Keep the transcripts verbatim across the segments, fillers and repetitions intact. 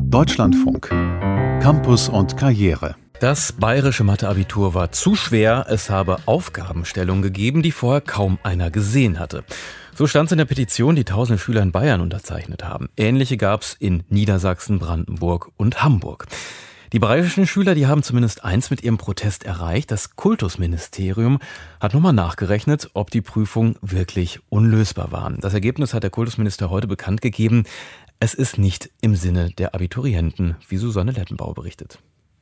Deutschlandfunk. Campus und Karriere. Das bayerische Mathe-Abitur war zu schwer, es habe Aufgabenstellungen gegeben, die vorher kaum einer gesehen hatte. So stand es in der Petition, die tausende Schüler in Bayern unterzeichnet haben. Ähnliche gab es in Niedersachsen, Brandenburg und Hamburg. Die bayerischen Schüler, die haben zumindest eins mit ihrem Protest erreicht. Das Kultusministerium hat nochmal nachgerechnet, ob die Prüfungen wirklich unlösbar waren. Das Ergebnis hat der Kultusminister heute bekannt gegeben. Es ist nicht im Sinne der Abiturienten, wie Susanne Lettenbauer berichtet.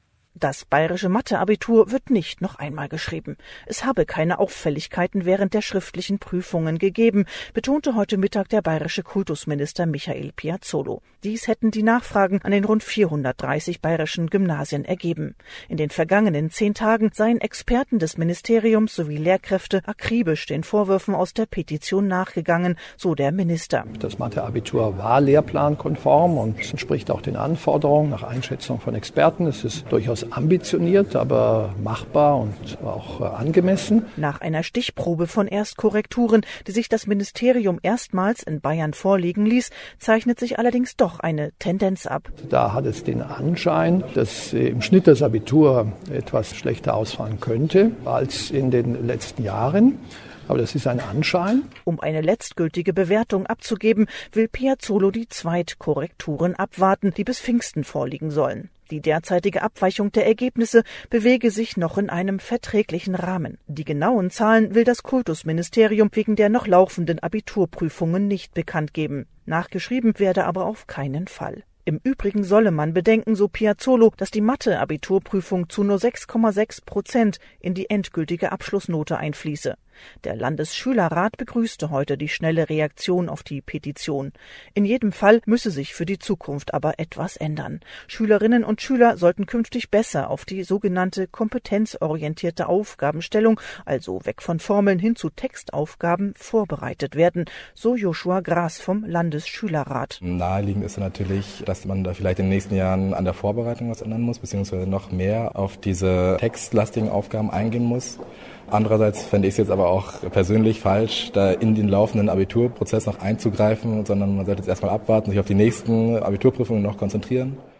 Das bayerische Mathe-Abitur wird nicht noch einmal geschrieben. Es habe keine Auffälligkeiten während der schriftlichen Prüfungen gegeben, betonte heute Mittag der bayerische Kultusminister Michael Piazzolo. Dies hätten die Nachfragen an den rund vierhundertdreißig bayerischen Gymnasien ergeben. In den vergangenen zehn Tagen seien Experten des Ministeriums sowie Lehrkräfte akribisch den Vorwürfen aus der Petition nachgegangen, so der Minister. Das Mathe-Abitur war lehrplankonform und entspricht auch den Anforderungen nach Einschätzung von Experten. Es ist durchaus ambitioniert, aber machbar und auch angemessen. Nach einer Stichprobe von Erstkorrekturen, die sich das Ministerium erstmals in Bayern vorlegen ließ, zeichnet sich allerdings doch eine Tendenz ab. Da hat es den Anschein, dass im Schnitt das Abitur etwas schlechter ausfallen könnte als in den letzten Jahren. Aber das ist ein Anschein. Um eine letztgültige Bewertung abzugeben, will Piazzolo die Zweitkorrekturen abwarten, die bis Pfingsten vorliegen sollen. Die derzeitige Abweichung der Ergebnisse bewege sich noch in einem verträglichen Rahmen. Die genauen Zahlen will das Kultusministerium wegen der noch laufenden Abiturprüfungen nicht bekannt geben. Nachgeschrieben werde aber auf keinen Fall. Im Übrigen solle man bedenken, so Piazzolo, dass die Mathe-Abiturprüfung zu nur sechs Komma sechs Prozent in die endgültige Abschlussnote einfließe. Der Landesschülerrat begrüßte heute die schnelle Reaktion auf die Petition. In jedem Fall müsse sich für die Zukunft aber etwas ändern. Schülerinnen und Schüler sollten künftig besser auf die sogenannte kompetenzorientierte Aufgabenstellung, also weg von Formeln hin zu Textaufgaben, vorbereitet werden, so Joshua Gras vom Landesschülerrat. Naheliegend ist natürlich, dass man da vielleicht in den nächsten Jahren an der Vorbereitung was ändern muss, beziehungsweise noch mehr auf diese textlastigen Aufgaben eingehen muss. Andererseits fände ich es jetzt aber auch persönlich falsch, da in den laufenden Abiturprozess noch einzugreifen, sondern man sollte jetzt erstmal abwarten, sich auf die nächsten Abiturprüfungen noch konzentrieren.